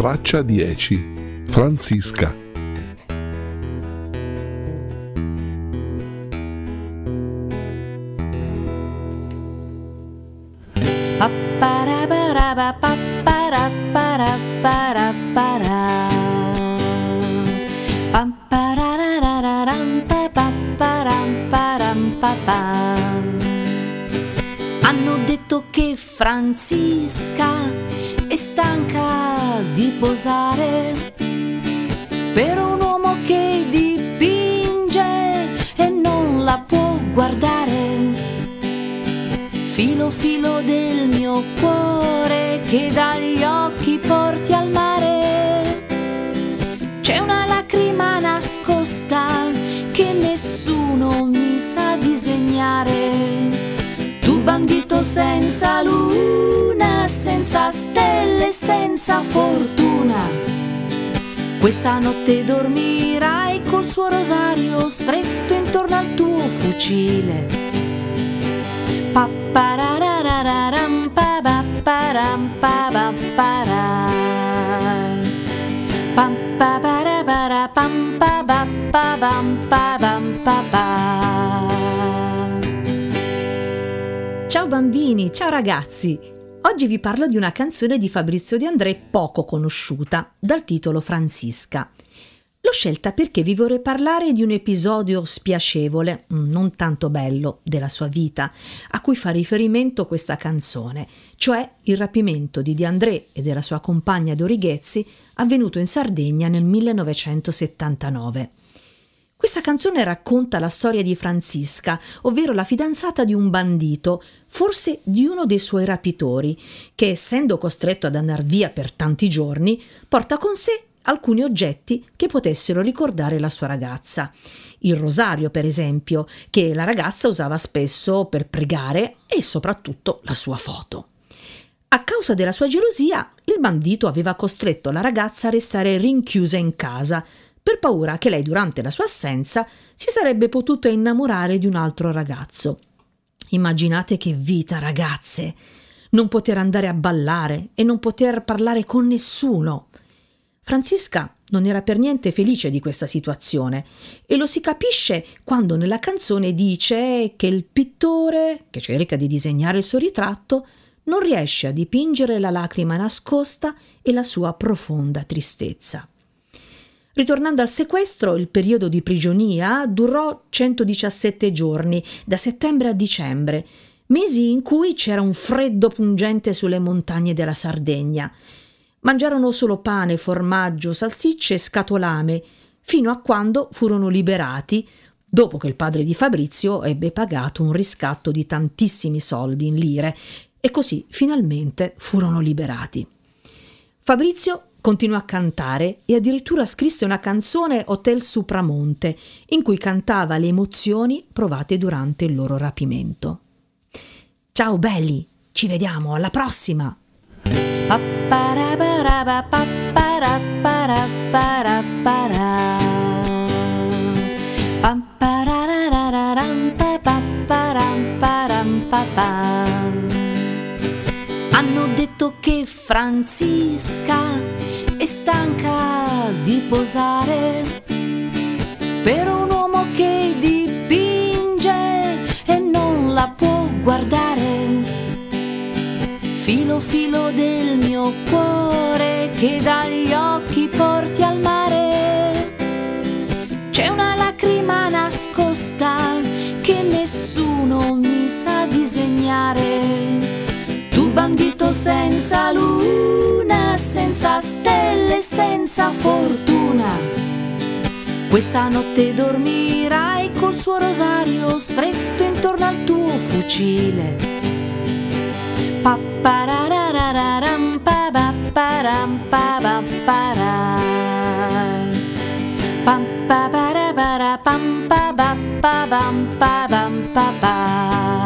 Traccia 10. Francisca. Hanno detto che Francisca è stanca di posare per un uomo che dipinge e non la può guardare. Filo filo del mio cuore che dagli occhi porti al mare, c'è una lacrima nascosta che nessuno mi sa disegnare. Tu bandito senza luna, senza stelle, senza fortuna, questa notte dormirai col suo rosario stretto intorno al tuo fucile. Pappararararam param pam papara pam pam. Ciao bambini, ciao ragazzi! Oggi vi parlo di una canzone di Fabrizio De André poco conosciuta, dal titolo Francisca. L'ho scelta perché vi vorrei parlare di un episodio spiacevole, non tanto bello, della sua vita, a cui fa riferimento questa canzone, cioè il rapimento di De André e della sua compagna Dorighezzi, avvenuto in Sardegna nel 1979. Questa canzone racconta la storia di Francisca, ovvero la fidanzata di un bandito, forse di uno dei suoi rapitori, che essendo costretto ad andar via per tanti giorni, porta con sé alcuni oggetti che potessero ricordare la sua ragazza. Il rosario, per esempio, che la ragazza usava spesso per pregare, e soprattutto la sua foto. A causa della sua gelosia, il bandito aveva costretto la ragazza a restare rinchiusa in casa, per paura che lei durante la sua assenza si sarebbe potuta innamorare di un altro ragazzo. Immaginate che vita, ragazze! Non poter andare a ballare e non poter parlare con nessuno. Francisca non era per niente felice di questa situazione e lo si capisce quando nella canzone dice che il pittore, che cerca di disegnare il suo ritratto, non riesce a dipingere la lacrima nascosta e la sua profonda tristezza. Ritornando al sequestro, il periodo di prigionia durò 117 giorni, da settembre a dicembre, mesi in cui c'era un freddo pungente sulle montagne della Sardegna. Mangiarono solo pane, formaggio, salsicce e scatolame, fino a quando furono liberati, dopo che il padre di Fabrizio ebbe pagato un riscatto di tantissimi soldi in lire, e così finalmente furono liberati. Fabrizio continuò a cantare e addirittura scrisse una canzone, Hotel Supramonte, in cui cantava le emozioni provate durante il loro rapimento. Ciao belli, ci vediamo alla prossima! Hanno detto che Francisca è stanca di posare per un uomo che dipinge e non la può guardare. Filo filo del mio cuore che dagli occhi porti al mare, c'è una lacrima nascosta che nessuno mi sa disegnare. Tu bandito senza luna, senza stelle, senza fortuna, questa notte dormirai col suo rosario stretto intorno al tuo fucile. Pappararararam param pam papara pam pam pam.